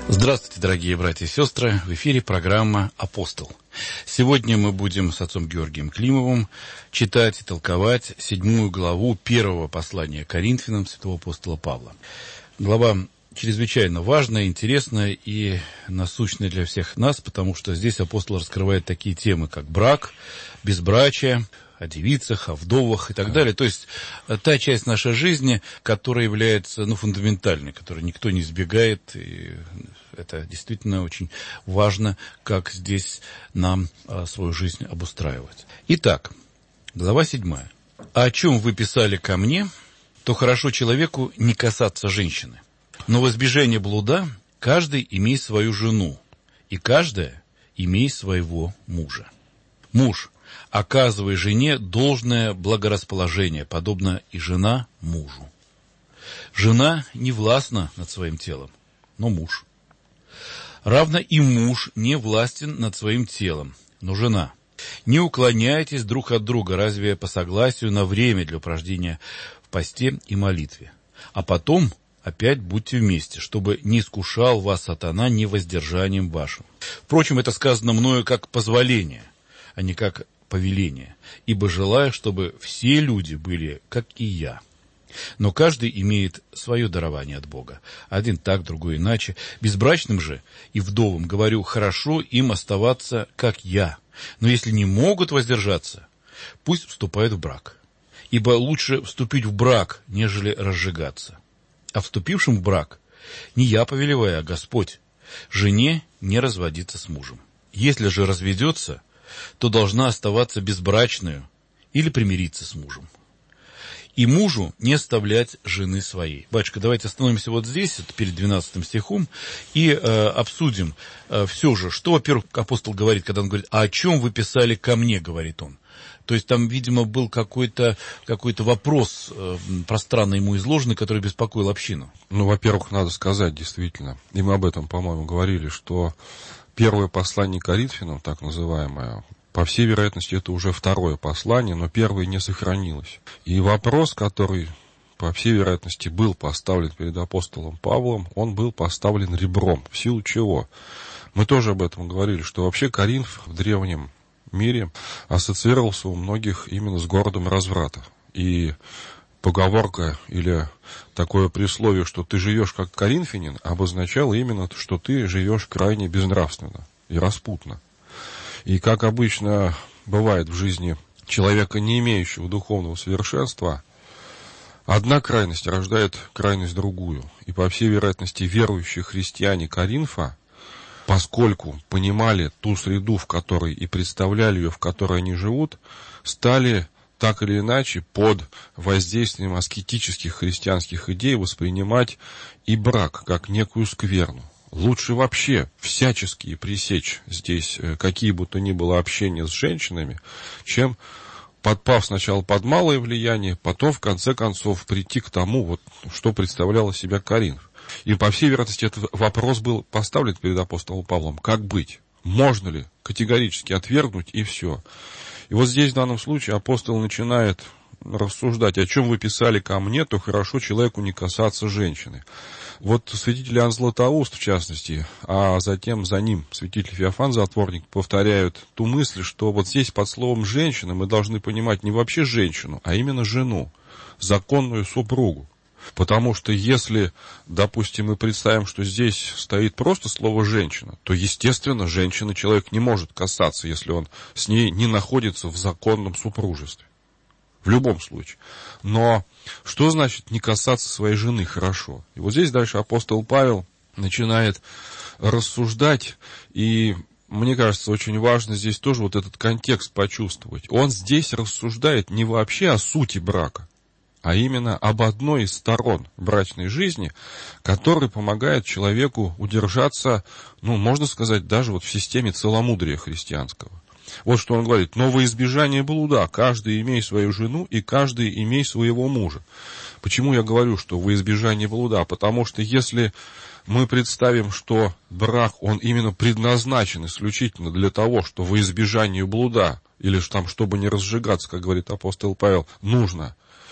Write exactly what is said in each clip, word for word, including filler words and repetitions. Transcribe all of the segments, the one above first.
Здравствуйте, дорогие братья и сестры. В эфире программа «Апостол». Сегодня мы будем с отцом Георгием Климовым читать и толковать седьмую главу первого послания Коринфянам святого апостола Павла. Глава чрезвычайно важная, интересная и насущная для всех нас, потому что здесь апостол раскрывает такие темы, как брак, безбрачие, о девицах, о вдовах и так далее. То есть та часть нашей жизни, которая является ну, фундаментальной, которую никто не избегает. И это действительно очень важно, как здесь нам а, свою жизнь обустраивать. Итак, глава седьмая. «А о чем вы писали ко мне, то хорошо человеку не касаться женщины. Но в избежание блуда каждый имей свою жену, и каждая имей своего мужа. Муж, оказывай жене должное благорасположение, подобно и жена мужу. Жена не властна над своим телом, но муж. Равно и муж не властен над своим телом, но жена. Не уклоняйтесь друг от друга, разве по согласию на время для упражнения в посте и молитве. А потом опять будьте вместе, чтобы не искушал вас сатана невоздержанием вашим. Впрочем, это сказано мною как позволение, а не как повеление, ибо желаю, чтобы все люди были, как и я. Но каждый имеет свое дарование от Бога. Один так, другой иначе. Безбрачным же и вдовам говорю, хорошо им оставаться, как я. Но если не могут воздержаться, пусть вступают в брак. Ибо лучше вступить в брак, нежели разжигаться. А вступившим в брак не я повелеваю, а Господь. Жене не разводиться с мужем. Если же разведется, то должна оставаться безбрачную или примириться с мужем. И мужу не оставлять жены своей». Батюшка, давайте остановимся вот здесь, это перед двенадцатым стихом, и э, обсудим э, все же, что, во-первых, апостол говорит, когда он говорит, «А о чем вы писали ко мне?» говорит он. То есть там, видимо, был какой-то, какой-то вопрос э, пространно ему изложенный, который беспокоил общину. Ну, во-первых, надо сказать, действительно, и мы об этом, по-моему, говорили, что первое послание Коринфянам, так называемое, по всей вероятности, это уже второе послание, но первое не сохранилось. И вопрос, который, по всей вероятности, был поставлен перед апостолом Павлом, он был поставлен ребром. В силу чего? Мы тоже об этом говорили, что вообще Коринф в древнем мире ассоциировался у многих именно с городом разврата. И поговорка или такое присловие, что ты живешь как коринфянин, обозначало именно, что ты живешь крайне безнравственно и распутно. И как обычно бывает в жизни человека, не имеющего духовного совершенства, одна крайность рождает крайность другую. И по всей вероятности верующие христиане Коринфа, поскольку понимали ту среду, в которой и представляли ее, в которой они живут, стали так или иначе под воздействием аскетических христианских идей воспринимать и брак как некую скверну. Лучше вообще всячески пресечь здесь какие бы то ни было общения с женщинами, чем, подпав сначала под малое влияние, потом, в конце концов, прийти к тому, вот, что представляла себя Коринф. И, по всей вероятности, этот вопрос был поставлен перед апостолом Павлом. Как быть? Можно ли категорически отвергнуть и все? И вот здесь, в данном случае, апостол начинает рассуждать, о чем вы писали ко мне, то хорошо человеку не касаться женщины. Вот святитель Иоанн Златоуст, в частности, а затем за ним святитель Феофан Затворник повторяют ту мысль, что вот здесь под словом «женщина» мы должны понимать не вообще женщину, а именно жену, законную супругу. Потому что если, допустим, мы представим, что здесь стоит просто слово «женщина», то, естественно, женщины человек не может касаться, если он с ней не находится в законном супружестве. В любом случае. Но что значит не касаться своей жены хорошо? И вот здесь дальше апостол Павел начинает рассуждать, и мне кажется, очень важно здесь тоже вот этот контекст почувствовать. Он здесь рассуждает не вообще о сути брака, а именно об одной из сторон брачной жизни, которая помогает человеку удержаться, ну, можно сказать, даже вот в системе целомудрия христианского. Вот что он говорит: но во избежание блуда каждый имей свою жену и каждый имей своего мужа. Почему я говорю, что во избежание блуда? Потому что если мы представим, что брак, он именно предназначен исключительно для того, что во избежание блуда, или там, чтобы не разжигаться, как говорит апостол Павел, нужно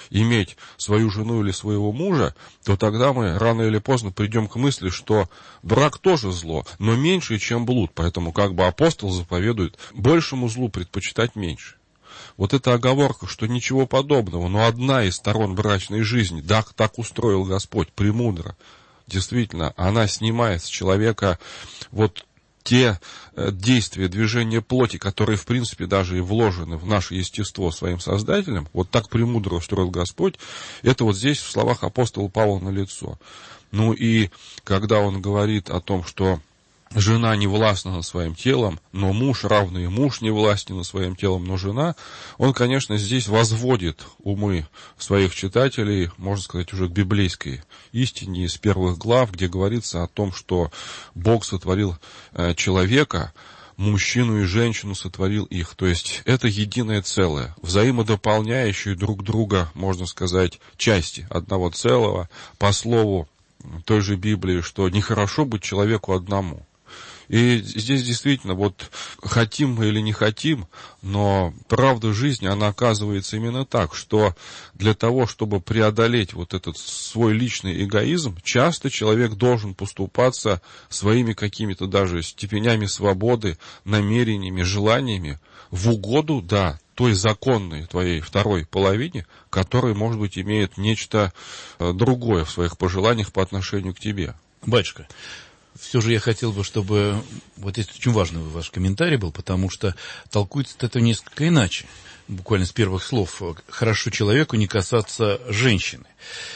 иметь свою жену или своего мужа, то тогда мы рано или поздно придем к мысли, что брак тоже зло, но меньше, чем блуд. Поэтому как бы апостол заповедует большему злу предпочитать меньше. Вот эта оговорка, что ничего подобного, но одна из сторон брачной жизни, да, так устроил Господь, премудро, действительно, она снимает с человека вот те действия, движения плоти, которые, в принципе, даже и вложены в наше естество своим Создателем, вот так премудро устроил Господь, это вот здесь в словах апостола Павла налицо. Ну и когда он говорит о том, что жена не властна над своим телом, но муж, равно и муж не властен над своим телом, но жена, он, конечно, здесь возводит умы своих читателей, можно сказать, уже к библейской истине из первых глав, где говорится о том, что Бог сотворил человека, мужчину и женщину сотворил их. То есть это единое целое, взаимодополняющие друг друга, можно сказать, части одного целого, по слову той же Библии, что нехорошо быть человеку одному. И здесь действительно, вот хотим мы или не хотим, но правда жизни, она оказывается именно так, что для того, чтобы преодолеть вот этот свой личный эгоизм, часто человек должен поступаться своими какими-то даже степенями свободы, намерениями, желаниями в угоду, да, той законной твоей второй половине, которая, может быть, имеет нечто другое в своих пожеланиях по отношению к тебе. Батюшка, все же я хотел бы, чтобы вот здесь очень важный ваш комментарий был, потому что толкуется это несколько иначе. Буквально с первых слов. Хорошо человеку не касаться женщины.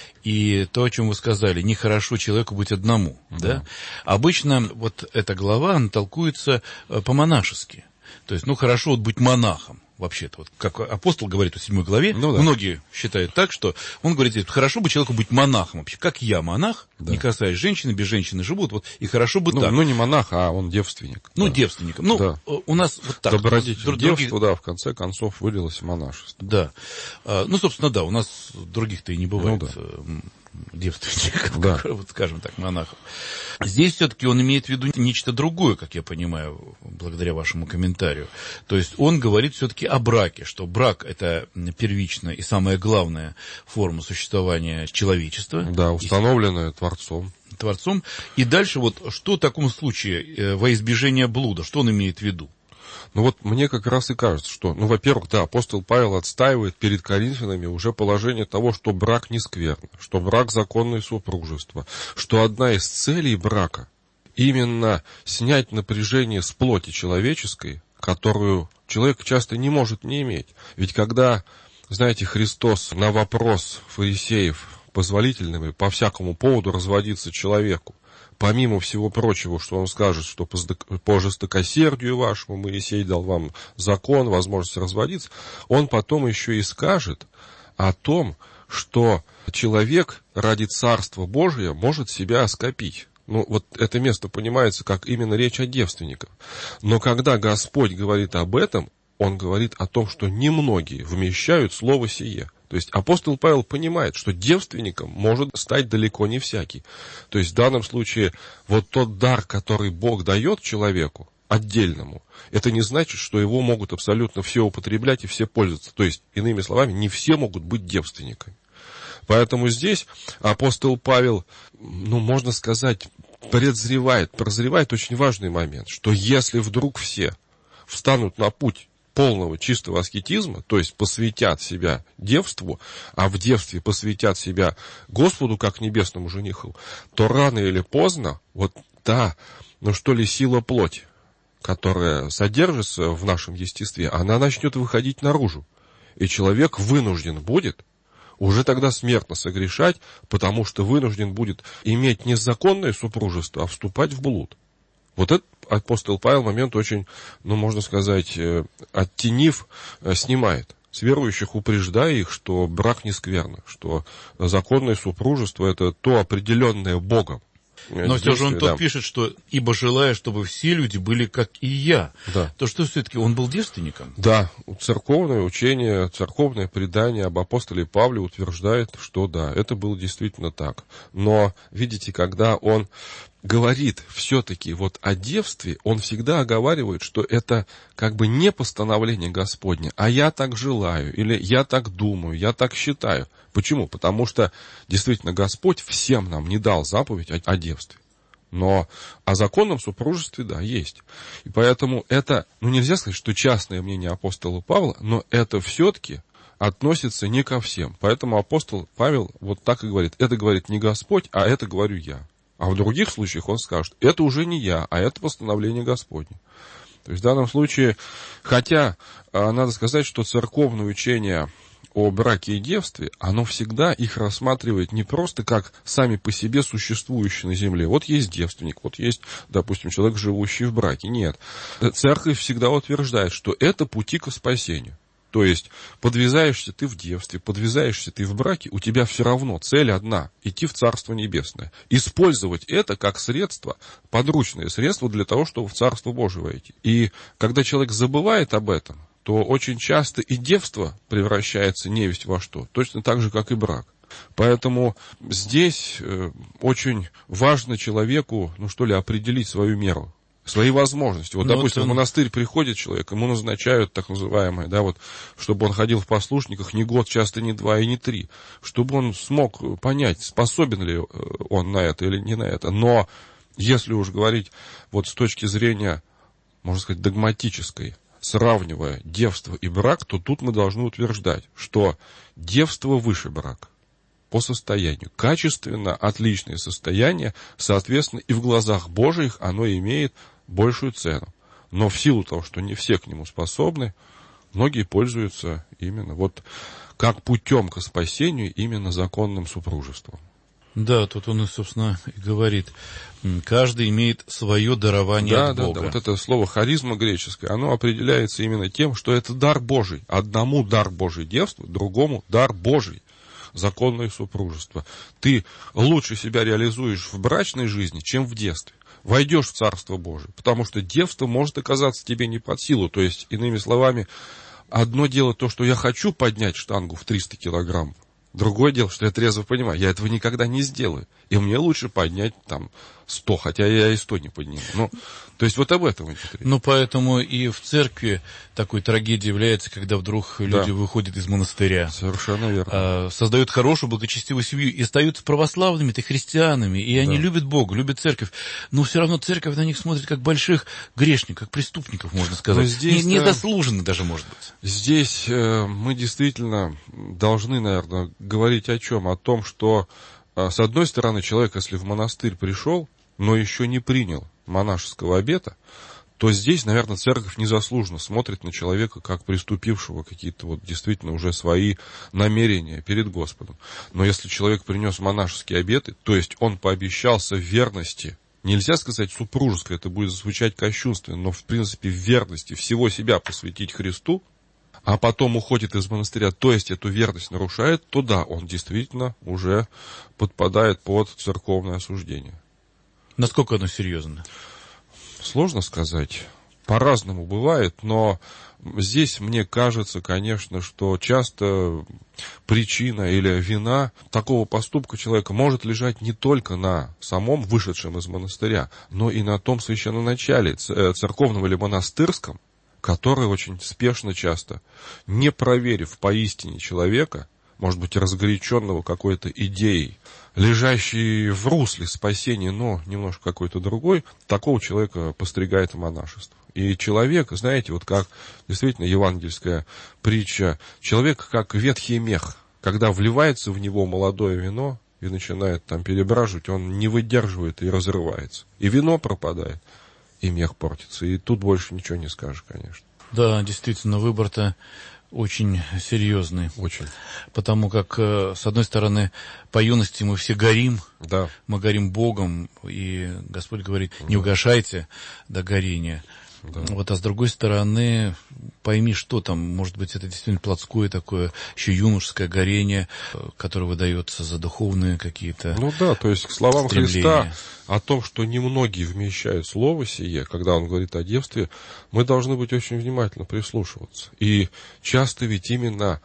И то, о чем вы сказали, нехорошо человеку быть одному. Да. Да? Обычно вот эта глава, она толкуется по-монашески. То есть, ну, хорошо вот быть монахом. Вообще-то, вот как апостол говорит в седьмой главе, ну, да. Многие считают так, что он говорит, хорошо бы человеку быть монахом вообще. Как я монах, да. Не касаясь женщины, без женщины живут, вот, и хорошо бы ну, так. Ну, не монах, а он девственник. Ну, да. девственником. Ну, да. У нас вот так. Добродетель друг, девства, да, в конце концов вылилось в монашество. Да. Ну, собственно, да, у нас других-то и не бывает. Ну, да. Девственников, да. Вот, скажем так, монахов. Здесь все-таки он имеет в виду нечто другое, как я понимаю, благодаря вашему комментарию. То есть он говорит все-таки о браке, что брак – это первичная и самая главная форма существования человечества. Да, установленная и... Творцом. Творцом. И дальше вот что в таком случае во избежание блуда, что он имеет в виду? Ну вот мне как раз и кажется, что, ну, во-первых, да, апостол Павел отстаивает перед коринфянами уже положение того, что брак не скверно, что брак законное супружество, что одна из целей брака именно снять напряжение с плоти человеческой, которую человек часто не может не иметь. Ведь когда, знаете, Христос на вопрос фарисеев, позволительным ли по всякому поводу разводиться человеку, помимо всего прочего, что он скажет, что по жестокосердию вашему Моисей дал вам закон, возможность разводиться, он потом еще и скажет о том, что человек ради Царства Божия может себя оскопить. Ну, вот это место понимается, как именно речь о девственниках. Но когда Господь говорит об этом, он говорит о том, что немногие вмещают слово сие. То есть апостол Павел понимает, что девственником может стать далеко не всякий. То есть в данном случае вот тот дар, который Бог дает человеку, отдельному, это не значит, что его могут абсолютно все употреблять и все пользоваться. То есть, иными словами, не все могут быть девственниками. Поэтому здесь апостол Павел, ну, можно сказать, предзревает, прозревает очень важный момент, что если вдруг все встанут на путь полного чистого аскетизма, то есть посвятят себя девству, а в девстве посвятят себя Господу, как небесному жениху, то рано или поздно вот та, ну что ли, сила плоти, которая содержится в нашем естестве, она начнет выходить наружу. И человек вынужден будет уже тогда смертно согрешать, потому что вынужден будет иметь не законное супружество, а вступать в блуд. Вот этот апостол Павел момент очень, ну, можно сказать, оттенив, снимает. С верующих упреждая их, что брак не скверно, что законное супружество – это то определенное Богом. Но все же он тут да. пишет, что «ибо желаю, чтобы все люди были, как и я». Да. То что все-таки он был девственником? Да, церковное учение, церковное предание об апостоле Павле утверждает, что да, это было действительно так. Но, видите, когда он говорит все-таки вот о девстве, он всегда оговаривает, что это как бы не постановление Господне, а я так желаю, или я так думаю, я так считаю. Почему? Потому что действительно Господь всем нам не дал заповедь о, о девстве. Но о законном супружестве, да, есть. И поэтому это, ну нельзя сказать, что частное мнение апостола Павла, но это все-таки относится не ко всем. Поэтому апостол Павел вот так и говорит. Это говорит не Господь, а это говорю я. А в других случаях он скажет, это уже не я, а это постановление Господне. То есть в данном случае, хотя надо сказать, что церковное учение о браке и девстве, оно всегда их рассматривает не просто как сами по себе существующие на земле. Вот есть девственник, вот есть, допустим, человек, живущий в браке. Нет. Церковь всегда утверждает, что это пути к спасению. То есть, подвязаешься ты в девстве, подвязаешься ты в браке, у тебя все равно цель одна – идти в Царство Небесное. Использовать это как средство, подручное средство для того, чтобы в Царство Божие войти. И когда человек забывает об этом, то очень часто и девство превращается невесть во что, точно так же, как и брак. Поэтому здесь очень важно человеку, ну что ли, определить свою меру. Свои возможности. Вот, ну, допустим, вот он... в монастырь приходит человек, ему назначают так называемое, да, вот, чтобы он ходил в послушниках не год, часто не два и не три, чтобы он смог понять, способен ли он на это или не на это. Но если уж говорить вот с точки зрения, можно сказать, догматической, сравнивая девство и брак, то тут мы должны утверждать, что девство выше брака по состоянию. Качественно отличное состояние, соответственно, и в глазах Божьих оно имеет большую цену. Но в силу того, что не все к нему способны, многие пользуются именно вот как путем к спасению, именно законным супружеством. Да, тут он, собственно, и говорит, каждый имеет свое дарование да, от да, Бога. Да, вот это слово харизма греческое, оно определяется именно тем, что это дар Божий. Одному дар Божий девство, другому дар Божий. Законное супружество. Ты лучше себя реализуешь в брачной жизни, чем в девстве. Войдешь в Царство Божие, потому что девство может оказаться тебе не под силу. То есть, иными словами, одно дело то, что я хочу поднять штангу в триста килограмм, другое дело, что я трезво понимаю, я этого никогда не сделаю. И мне лучше поднять там сто, хотя я и сто не подниму. Ну, то есть вот об этом идет речь. Ну, поэтому и в церкви такой трагедией является, когда вдруг да. люди выходят из монастыря. Совершенно верно. Создают хорошую, благочестивую семью и остаются православными-то христианами. И они да. любят Бога, любят церковь. Но все равно церковь на них смотрит как больших грешников, как преступников, можно сказать. Здесь, не, недослуженно даже, может быть. Здесь э, мы действительно должны, наверное, говорить о чем? О том, что с одной стороны, человек, если в монастырь пришел, но еще не принял монашеского обета, то здесь, наверное, церковь незаслуженно смотрит на человека, как приступившего какие-то вот действительно уже свои намерения перед Господом. Но если человек принес монашеские обеты, то есть он пообещался в верности, нельзя сказать супружеской, это будет звучать кощунственно, но в принципе в верности всего себя посвятить Христу, а потом уходит из монастыря, то есть эту верность нарушает, то да, он действительно уже подпадает под церковное осуждение. Насколько оно серьезно? Сложно сказать. По-разному бывает, но здесь мне кажется, конечно, что часто причина или вина такого поступка человека может лежать не только на самом вышедшем из монастыря, но и на том священноначале, церковном или монастырском, который очень спешно часто, не проверив поистине человека, может быть, разгоряченного какой-то идеей, лежащей в русле спасения, но немножко какой-то другой, такого человека постригает монашество. И человек, знаете, вот как действительно евангельская притча, человек как ветхий мех, когда вливается в него молодое вино и начинает там перебраживать, он не выдерживает и разрывается. И вино пропадает, и мех портится. И тут больше ничего не скажешь, конечно. Да, действительно, выбор-то очень серьезный. Очень. Потому как, с одной стороны, по юности мы все горим, да. мы горим Богом, и Господь говорит, не угашайте до горения. Да. Вот, а с другой стороны, пойми, что там, может быть, это действительно плотское такое, еще юношеское горение, которое выдается за духовные какие-то Ну да, то есть к словам стремления. Христа о том, что немногие вмещают слово сие, когда он говорит о девстве, мы должны быть очень внимательно прислушиваться. И часто ведь именно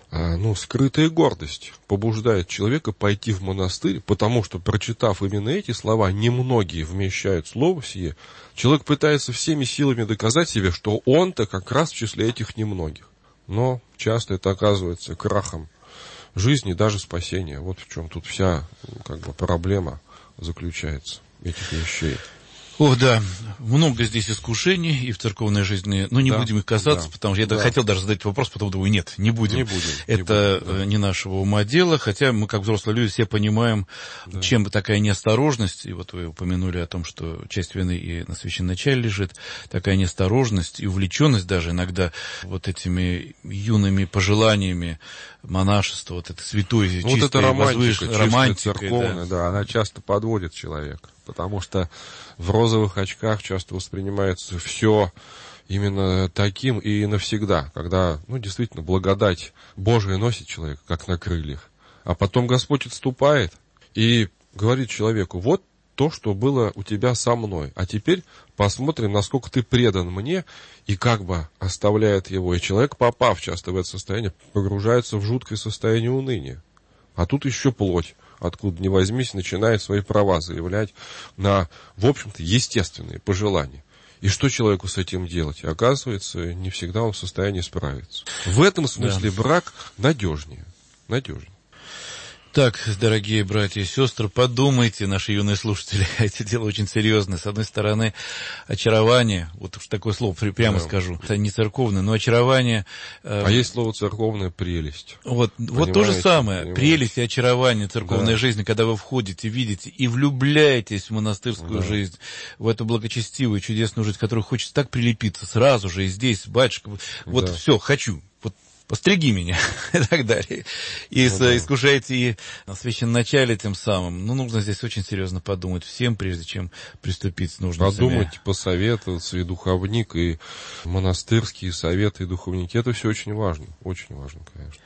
ну, скрытая гордость побуждает человека пойти в монастырь, потому что, прочитав именно эти слова, немногие вмещают слово сие, человек пытается всеми силами доказать себе, что он-то как раз в числе этих немногих. Но часто это оказывается крахом жизни, даже спасения. Вот в чем тут вся, как бы, проблема заключается этих вещей. О, да, много здесь искушений и в церковной жизни, но не да, будем их касаться, да, потому что я да. хотел даже задать вопрос, потом думаю, нет, не будем. Не будем Это не, будем, да. не нашего ума дело, хотя мы, как взрослые люди, все понимаем, да. чем такая неосторожность, и вот вы упомянули о том, что часть вины и на священначале лежит, такая неосторожность и увлеченность даже иногда вот этими юными пожеланиями монашества, вот это святое, ну, чистое, вот это романтика, возвышенное, романтика, церковная, да. да, она часто подводит человека, потому что в розовых очках часто воспринимается все именно таким и навсегда, когда, ну, действительно, благодать Божия носит человека, как на крыльях. А потом Господь отступает и говорит человеку, вот то, что было у тебя со мной, а теперь посмотрим, насколько ты предан мне, и как бы оставляет его. И человек, попав часто в это состояние, погружается в жуткое состояние уныния. А тут еще плоть, откуда ни возьмись, начинает свои права заявлять на, в общем-то, естественные пожелания. И что человеку с этим делать? И оказывается, не всегда он в состоянии справиться. В этом смысле да. брак надежнее. Надежнее. Так, дорогие братья и сестры, подумайте, наши юные слушатели, это дело очень серьезное. С одной стороны, очарование, вот уж такое слово прямо да. скажу, это не церковное, но очарование. Э, а есть слово церковная прелесть. Вот, вот то же самое, понимаете? Прелесть и очарование церковной да. жизни, когда вы входите, видите и влюбляетесь в монастырскую да. жизнь, в эту благочестивую, чудесную жизнь, в которую хочется так прилепиться сразу же и здесь, батюшка, вот да. все, хочу. Постриги меня, и так далее. И ну, да. искушаете и священначале тем самым. Ну, нужно здесь очень серьезно подумать всем, прежде чем приступить с нужными. Подумать, посоветоваться, и духовник, и монастырские советы, и духовники. Это все очень важно, очень важно, конечно.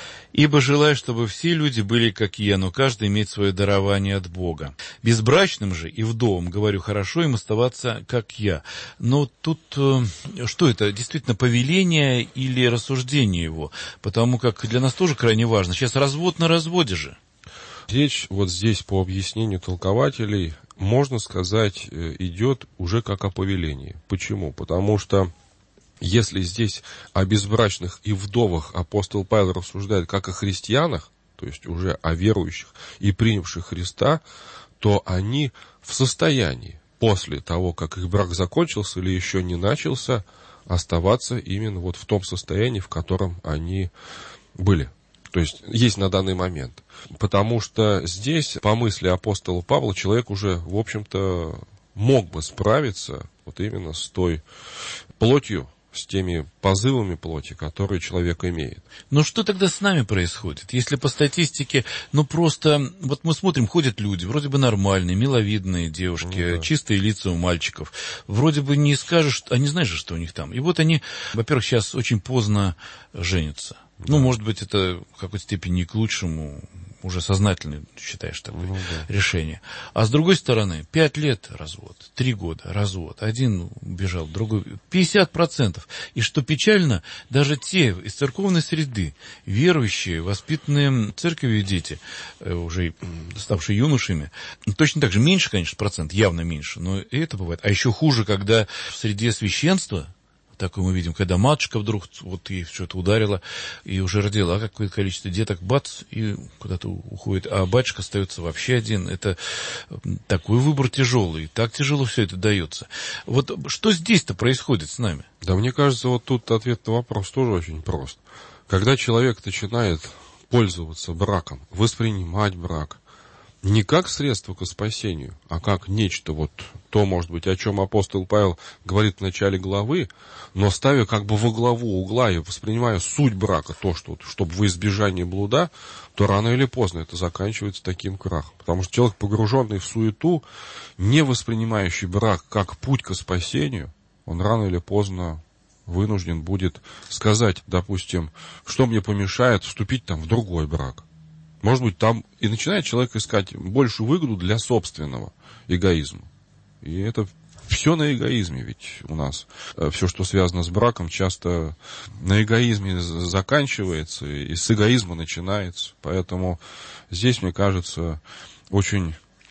Ибо желаю, чтобы все люди были, как я, но каждый имеет свое дарование от Бога. Безбрачным же и вдовам, говорю, хорошо им оставаться, как я. Но тут э, что это, действительно повеление или рассуждение его? Потому как для нас тоже крайне важно. Сейчас развод на разводе же. Речь вот здесь по объяснению толкователей, можно сказать, идет уже как о повелении. Почему? Потому что если здесь о безбрачных и вдовах апостол Павел рассуждает как о христианах, то есть уже о верующих и принявших Христа, то они в состоянии после того, как их брак закончился или еще не начался, оставаться именно вот в том состоянии, в котором они были. То есть есть на данный момент. Потому что здесь, по мысли апостола Павла, человек уже, в общем-то, мог бы справиться вот именно с той плотью, с теми позывами плоти, которые человек имеет. Но что тогда с нами происходит? Если по статистике, ну просто, вот мы смотрим, ходят люди, вроде бы нормальные, миловидные девушки, ну, да. чистые лица у мальчиков. Вроде бы не скажешь, а не знаешь же, что у них там. И вот они, во-первых, сейчас очень поздно женятся. Да. Ну, может быть, это в какой-то степени не к лучшему, уже сознательно считаешь такое ну, да. решение. А с другой стороны, пять лет развод, три года развод, один убежал, другой, пятьдесят процентов. И что печально, даже те из церковной среды, верующие, воспитанные церковью дети, уже ставшие юношами, точно так же, меньше, конечно, процент, явно меньше, но и это бывает. А еще хуже, когда в среде священства, такое мы видим, когда матушка вдруг вот ей что-то ударила и уже родила, а какое-то количество деток, бац, и куда-то уходит, а батюшка остается вообще один. Это такой выбор тяжелый, так тяжело все это дается. Вот что здесь-то происходит с нами? Да, мне кажется, вот тут ответ на вопрос тоже очень прост. Когда человек начинает пользоваться браком, воспринимать брак, не как средство к спасению, а как нечто, вот то, может быть, о чем апостол Павел говорит в начале главы, но ставя как бы во главу угла и воспринимая суть брака, то, что, чтобы во избежание блуда, то рано или поздно это заканчивается таким крахом. Потому что человек, погруженный в суету, не воспринимающий брак как путь к спасению, он рано или поздно вынужден будет сказать, допустим, что мне помешает вступить там в другой брак. Может быть, там и начинает человек искать большую выгоду для собственного эгоизма. И это все на эгоизме ведь у нас. Все, что связано с браком, часто на эгоизме заканчивается и с эгоизма начинается. Поэтому здесь, мне кажется, очень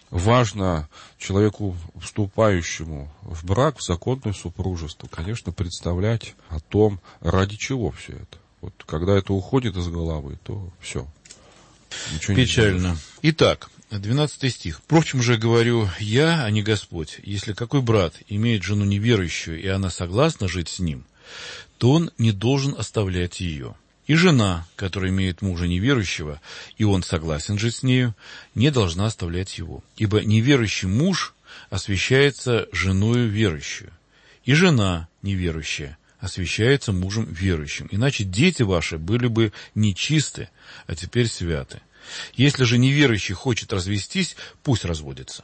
важно человеку, вступающему в брак, в законное супружество, конечно, представлять о том, ради чего все это. Вот когда это уходит из головы, то все. Ничего Печально. Не Итак, двенадцатый стих. «Впрочем же, говорю я, а не Господь, если какой брат имеет жену неверующую, и она согласна жить с ним, то он не должен оставлять ее. И жена, которая имеет мужа неверующего, и он согласен жить с нею, не должна оставлять его. Ибо неверующий муж освящается женою верующую, и жена неверующая освящается мужем верующим. Иначе дети ваши были бы нечисты, а теперь святы. Если же неверующий хочет развестись, пусть разводится.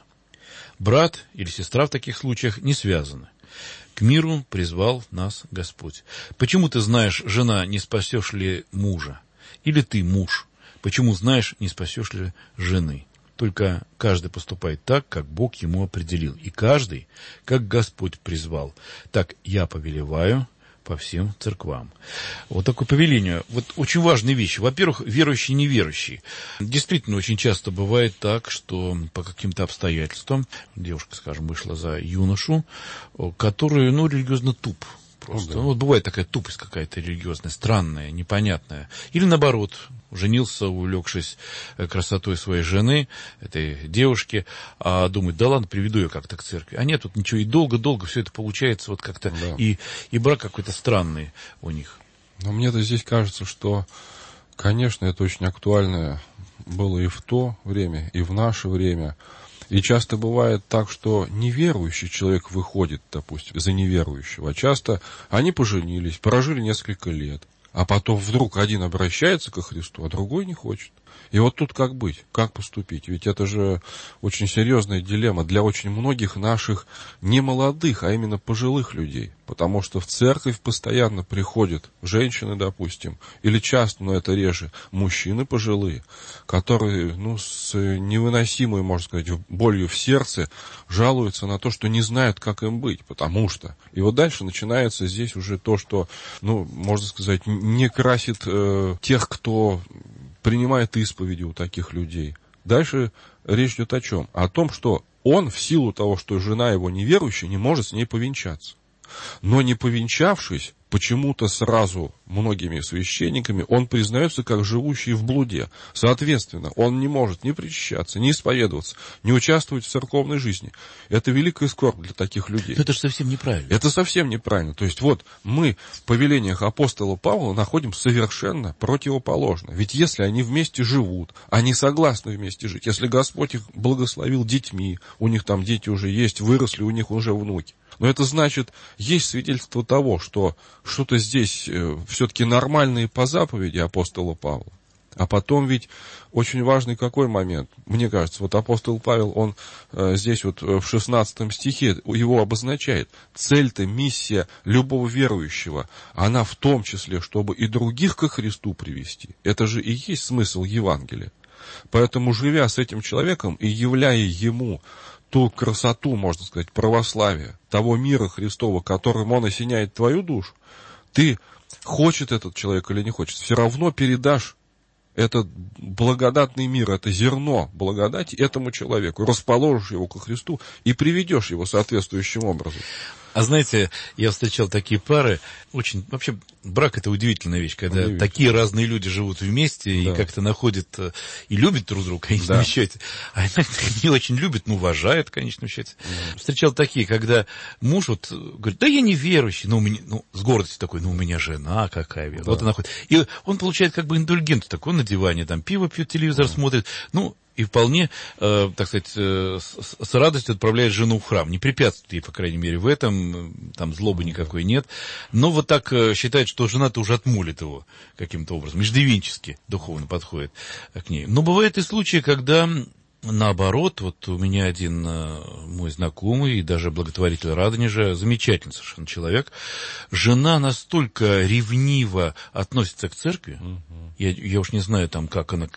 Брат или сестра в таких случаях не связаны. К миру призвал нас Господь. Почему ты знаешь, жена, не спасешь ли мужа? Или ты, муж, почему знаешь, не спасешь ли жены? Только каждый поступает так, как Бог ему определил, и каждый, как Господь призвал. Так я повелеваю по всем церквам». Вот такое повеление. Вот очень важные вещи. Во-первых, верующий и неверующий. Действительно, очень часто бывает так, что по каким-то обстоятельствам девушка, скажем, вышла за юношу, который, ну, религиозно туп. Просто. Ну, да. Ну, вот бывает такая тупость какая-то религиозная, странная, непонятная. Или наоборот, женился, увлекшись красотой своей жены, этой девушки, а думает, да ладно, приведу ее как-то к церкви. А нет, тут ничего, и долго-долго все это получается вот как-то, да. и, и брак какой-то странный у них. Но мне-то здесь кажется, что, конечно, это очень актуально было и в то время, и в наше время. И часто бывает так, что неверующий человек выходит, допустим, за неверующего. А часто они поженились, прожили несколько лет, а потом вдруг один обращается ко Христу, а другой не хочет. И вот тут как быть, как поступить? Ведь это же очень серьезная дилемма для очень многих наших не молодых, а именно пожилых людей. Потому что в церковь постоянно приходят женщины, допустим, или часто, но это реже, мужчины пожилые, которые, ну, с невыносимой, можно сказать, болью в сердце жалуются на то, что не знают, как им быть, потому что. И вот дальше начинается здесь уже то, что, ну, можно сказать, не красит э, тех, кто принимает исповеди у таких людей. Дальше речь идет о чем? О том, что он в силу того, что жена его неверующая, не может с ней повенчаться. Но не повенчавшись, почему-то сразу многими священниками он признается как живущий в блуде. Соответственно, он не может ни причащаться, ни исповедоваться, ни участвовать в церковной жизни. Это великая скорбь для таких людей. Но это же совсем неправильно. Это совсем неправильно. То есть вот мы в повелениях апостола Павла находим совершенно противоположно. Ведь если они вместе живут, они согласны вместе жить, если Господь их благословил детьми, у них там дети уже есть, выросли, у них уже внуки. Но это значит, есть свидетельство того, что что-то здесь э, все-таки нормальное по заповеди апостола Павла. А потом ведь очень важный какой момент. Мне кажется, вот апостол Павел, он э, здесь вот в шестнадцатом стихе его обозначает. Цель-то, миссия любого верующего, она в том числе, чтобы и других ко Христу привести. Это же и есть смысл Евангелия. Поэтому, живя с этим человеком и являя ему ту красоту, можно сказать, православия, того мира Христова, которым он осеняет твою душу, ты, хочет этот человек или не хочет, все равно передашь этот благодатный мир, это зерно благодати этому человеку, расположишь его ко Христу и приведешь его соответствующим образом. А знаете, я встречал такие пары, очень, вообще, брак — это удивительная вещь, когда такие разные люди живут вместе, да, и как-то находят и любят друг друга, конечно, да, в счете, а иногда не очень любят, но уважают, конечно, в счете. Mm. Встречал такие, когда муж вот говорит, да я не верующий, но у меня, ну, с гордостью такой, ну, у меня жена какая верующая. Да. Вот она ходит. И он получает как бы индульгент такой на диване, там, пиво пьет, телевизор mm. смотрит, ну, и вполне, э, так сказать, э, с, с радостью отправляет жену в храм. Не препятствует ей, по крайней мере, в этом, там злобы никакой нет. Но вот так э, считает, что жена-то уже отмолит его каким-то образом. Иждивенчески духовно подходит к ней. Но бывают и случаи, когда наоборот, вот у меня один э, мой знакомый, и даже благотворитель Радонежа, замечательный совершенно человек, жена настолько ревниво относится к церкви, угу. я, я уж не знаю, там, как она, как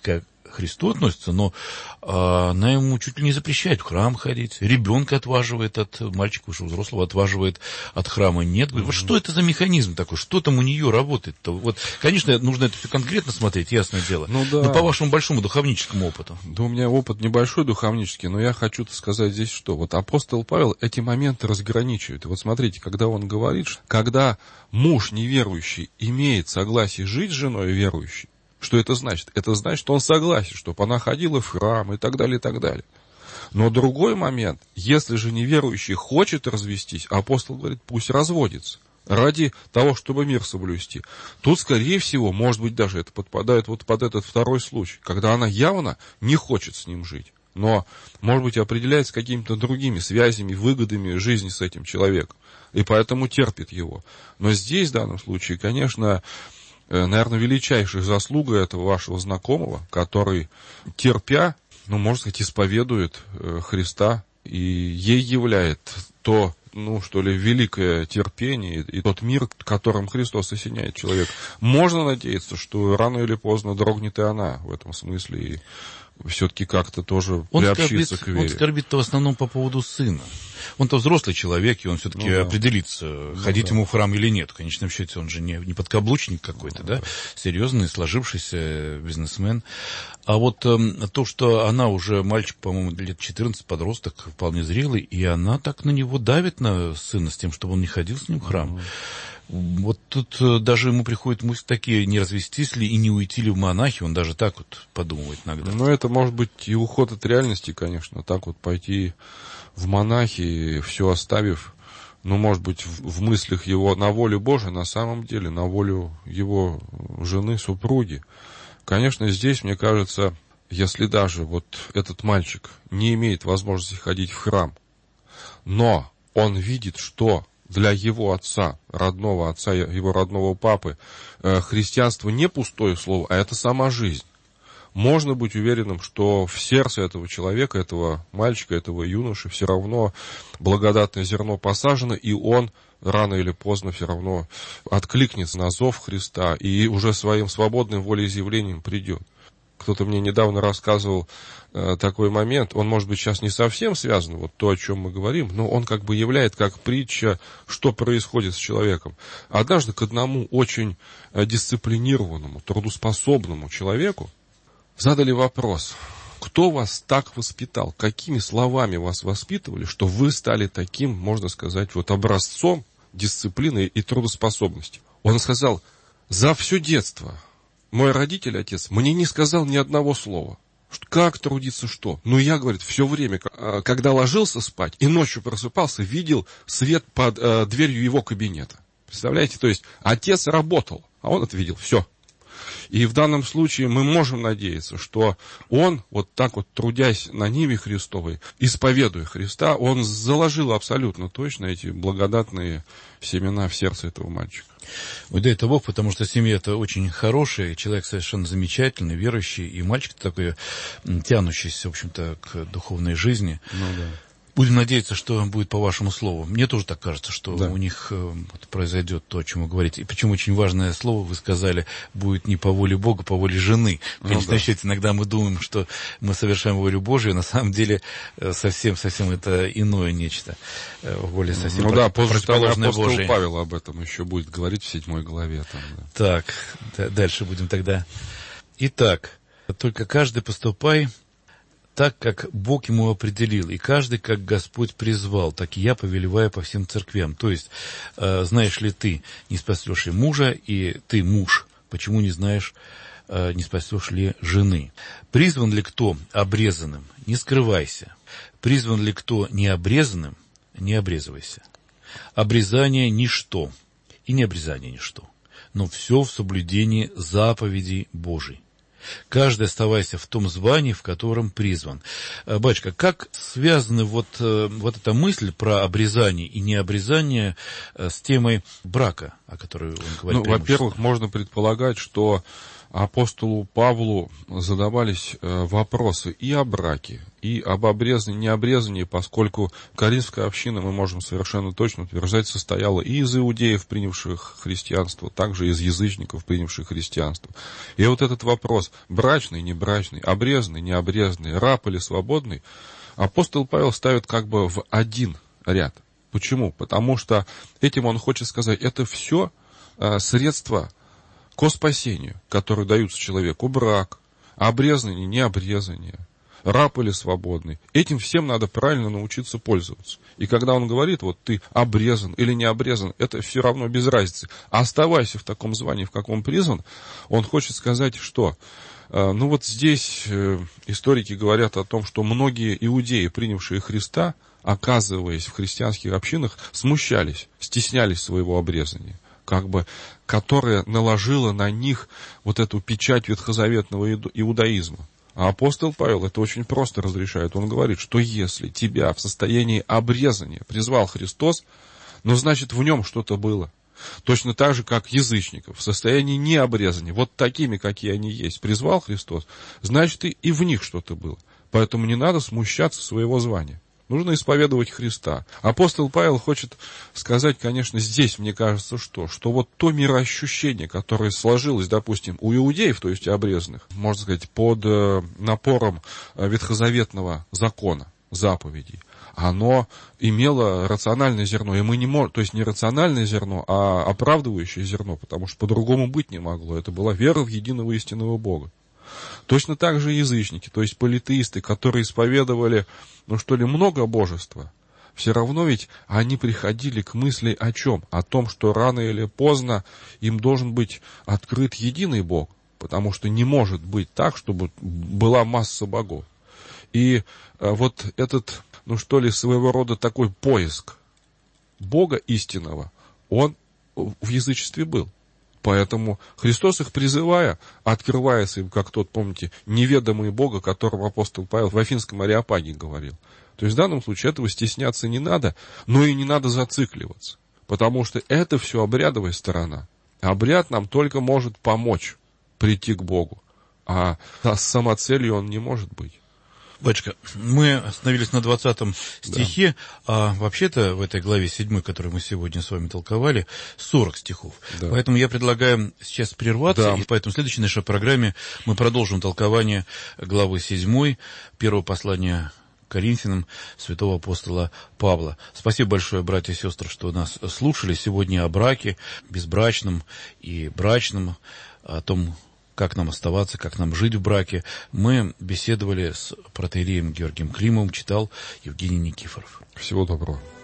Христу относится, но а, она ему чуть ли не запрещает в храм ходить, ребенка отваживает от, мальчика уже взрослого отваживает от храма. Нет, говорит, вот что это за механизм такой, что там у нее работает-то? Вот, конечно, нужно это все конкретно смотреть, ясное дело, ну, да. но по вашему большому духовническому опыту. Да у меня опыт небольшой духовнический, но я хочу сказать здесь что. Вот апостол Павел эти моменты разграничивает. И вот смотрите, когда он говорит, что когда муж неверующий имеет согласие жить с женой верующей, что это значит? Это значит, что он согласен, чтобы она ходила в храм и так далее, и так далее. Но другой момент, если же неверующий хочет развестись, апостол говорит, пусть разводится. Ради того, чтобы мир соблюсти. Тут, скорее всего, может быть, даже это подпадает вот под этот второй случай, когда она явно не хочет с ним жить, но, может быть, определяется какими-то другими связями, выгодами жизни с этим человеком, и поэтому терпит его. Но здесь, в данном случае, конечно, наверное, величайшая заслуга этого вашего знакомого, который, терпя, ну, можно сказать, исповедует Христа, и ей являет то, ну, что ли, великое терпение и тот мир, которым Христос осеняет человека. Можно надеяться, что рано или поздно дрогнет и она в этом смысле, и все-таки как-то тоже он приобщиться скорбит, к вере. Он скорбит-то в основном по поводу сына. Он-то взрослый человек, и он все-таки ну, да. определится, ну, ходить да. ему в храм или нет. В конечном счете, он же не, не подкаблучник какой-то, ну, да? да, серьезный, сложившийся бизнесмен. А вот э, то, что она уже, мальчик, по-моему, лет четырнадцать, подросток, вполне зрелый, и она так на него давит, на сына, с тем, чтобы он не ходил с ним в храм. Mm-hmm. Вот тут э, даже ему приходят мысли такие, не развестись ли и не уйти ли в монахи, он даже так вот подумывает иногда. Ну, это может быть и уход от реальности, конечно, так вот пойти в монахи, все оставив, ну, может быть, в, в мыслях его на волю Божию, на самом деле, на волю его жены, супруги. Конечно, здесь, мне кажется, если даже вот этот мальчик не имеет возможности ходить в храм, но он видит, что для его отца, родного отца, его родного папы, христианство не пустое слово, а это сама жизнь. Можно быть уверенным, что в сердце этого человека, этого мальчика, этого юноши все равно благодатное зерно посажено, и он рано или поздно все равно откликнется на зов Христа и уже своим свободным волеизъявлением придет. Кто-то мне недавно рассказывал э, такой момент, он, может быть, сейчас не совсем связан, вот то, о чем мы говорим, но он как бы являет как притча, что происходит с человеком. Однажды к одному очень дисциплинированному, трудоспособному человеку задали вопрос: кто вас так воспитал, какими словами вас воспитывали, что вы стали таким, можно сказать, вот образцом дисциплины и трудоспособности? Он сказал: за все детство мой родитель, отец, мне не сказал ни одного слова. Как трудиться, что? Ну, я, говорит, все время, когда ложился спать и ночью просыпался, видел свет под э, дверью его кабинета. Представляете? То есть отец работал, а он это видел. Все. И в данном случае мы можем надеяться, что он, вот так вот трудясь на ниве Христовой, исповедуя Христа, он заложил абсолютно точно эти благодатные семена в сердце этого мальчика. Ой, дай это Бог, потому что семья-то очень хорошая, человек совершенно замечательный, верующий, и мальчик такой тянущийся, в общем-то, к духовной жизни. Ну да. Будем надеяться, что будет по вашему слову. Мне тоже так кажется, что да. у них э, вот, произойдет то, о чем вы говорите. И причем очень важное слово, вы сказали, будет не по воле Бога, по воле жены. В конечном ну, счете, да. иногда мы думаем, что мы совершаем волю Божию, на самом деле совсем-совсем это иное нечто. Воля совсем ну, да, противоположная апостол Божией. Павел об этом еще будет говорить в седьмой главе. Там, да. Так, да, дальше будем тогда. Итак, только каждый поступай так, как Бог ему определил, и каждый, как Господь призвал, так и я повелеваю по всем церквям. То есть, э, знаешь ли ты, не спасешь ли мужа, и ты муж, почему не знаешь, э, не спасешь ли жены? Призван ли кто обрезанным? Не скрывайся. Призван ли кто необрезанным? Не обрезывайся. Обрезание – ничто, и необрезание – ничто, но все в соблюдении заповедей Божией. Каждый оставайся в том звании, в котором призван. Батюшка, как связаны вот, вот эта мысль про обрезание и необрезание с темой брака, о которой он говорит? Ну, во-первых, можно предполагать, что апостолу Павлу задавались вопросы и о браке, и об обрезании, необрезании, поскольку Коринфская община, мы можем совершенно точно утверждать, состояла и из иудеев, принявших христианство, также из язычников, принявших христианство. И вот этот вопрос, брачный, небрачный, обрезанный, необрезанный, раб или свободный, апостол Павел ставит как бы в один ряд. Почему? Потому что этим он хочет сказать, это все средства ко спасению, которые даются человеку: брак, обрезание, необрезание, раб или свободный. Этим всем надо правильно научиться пользоваться. И когда он говорит, вот ты обрезан или не обрезан, это все равно без разницы. Оставайся в таком звании, в каком призван, он хочет сказать, что ну вот здесь историки говорят о том, что многие иудеи, принявшие Христа, оказываясь в христианских общинах, смущались, стеснялись своего обрезания, как бы, которая наложила на них вот эту печать ветхозаветного иудаизма. А апостол Павел это очень просто разрешает. Он говорит, что если тебя в состоянии обрезания призвал Христос, ну, значит, в нем что-то было. Точно так же, как язычников в состоянии необрезания, вот такими, какие они есть, призвал Христос, значит, и, и в них что-то было. Поэтому не надо смущаться своего звания. Нужно исповедовать Христа. Апостол Павел хочет сказать, конечно, здесь, мне кажется, что, что вот то мироощущение, которое сложилось, допустим, у иудеев, то есть обрезанных, можно сказать, под напором ветхозаветного закона, заповедей, оно имело рациональное зерно. И мы не можем, то есть не рациональное зерно, а оправдывающее зерно, потому что по-другому быть не могло. Это была вера в единого истинного Бога. Точно так же язычники, то есть политеисты, которые исповедовали, ну что ли, много божества, все равно ведь они приходили к мысли о чем? О том, что рано или поздно им должен быть открыт единый Бог, потому что не может быть так, чтобы была масса богов. И вот этот, ну что ли, своего рода такой поиск Бога истинного, он в язычестве был. Поэтому Христос их призывая, открывается им, как тот, помните, неведомый Бог, о котором апостол Павел в Афинском Ареопаге говорил. То есть в данном случае этого стесняться не надо, но и не надо зацикливаться. Потому что это все обрядовая сторона. Обряд нам только может помочь прийти к Богу, а с самоцелью он не может быть. Батюшка, мы остановились на двадцатом стихе, да. А вообще-то в этой главе седьмой, которую мы сегодня с вами толковали, сорок стихов. Да. Поэтому я предлагаю сейчас прерваться, да. И поэтому в следующей нашей программе мы продолжим толкование главы седьмой, первого послания Коринфянам святого апостола Павла. Спасибо большое, братья и сестры, что нас слушали сегодня о браке, безбрачном и брачном, о том, как нам оставаться, как нам жить в браке. Мы беседовали с протоиереем Георгием Климовым, читал Евгений Никифоров. Всего доброго.